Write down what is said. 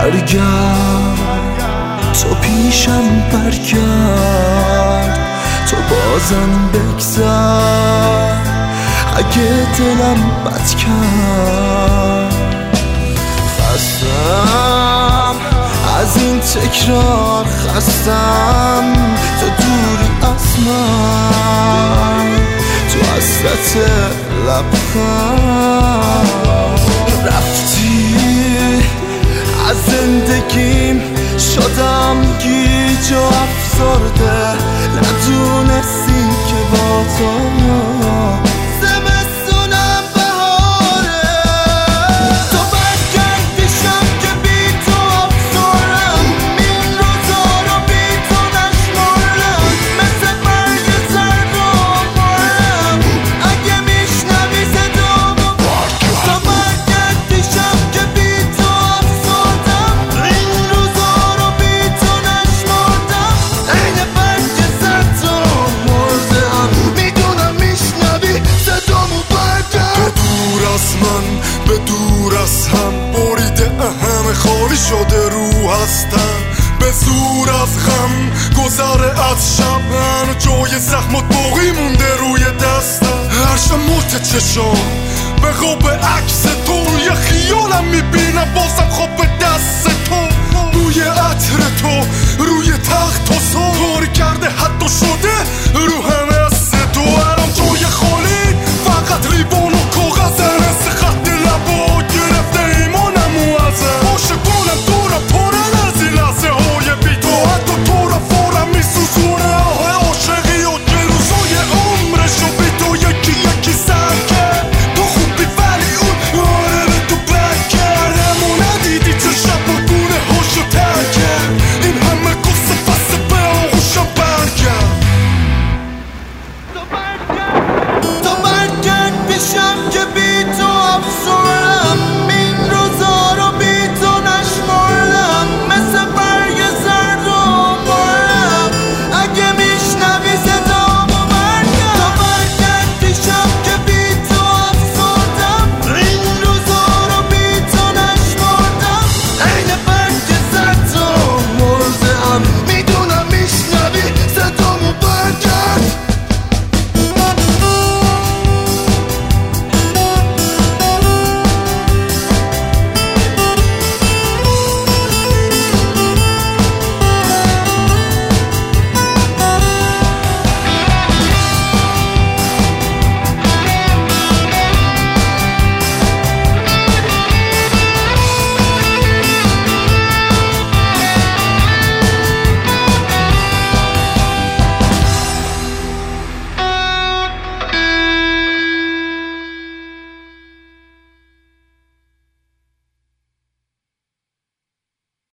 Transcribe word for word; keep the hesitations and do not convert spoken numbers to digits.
برگرد تو پیشم برگرد تو بازم بگذر اگه دلم بد کرد خستم از این تکرار خستم تو دوری از من تو حسرت لبخند رفتی از زندگیم شدم گیج و افسرده ندونستی که با تو زمستونم بهاره تو برگردیشم که بی تو افسرم این روزا رو بی تو نشمرم مثل برگ زرد و مرم اگه میشنوی صدامو تو برگردیشم که بی تو افسردم این روزا رو بی تو نشمردم این برگ زرد و مردم میدونم میشنوی صدامو برگرد به دور از من به دور از هم بریده اهم خالی شده رو هستم به زور از غم گذره از شب من جای زخمات باقی مونده روی دستم هر شب مرت چشام به خواب عکس تو روی خیالم میبینم بازم خواب به دست تو روی عطر تو روی تخت و سوار کرده حتی شده رو همه از تو الان جای خود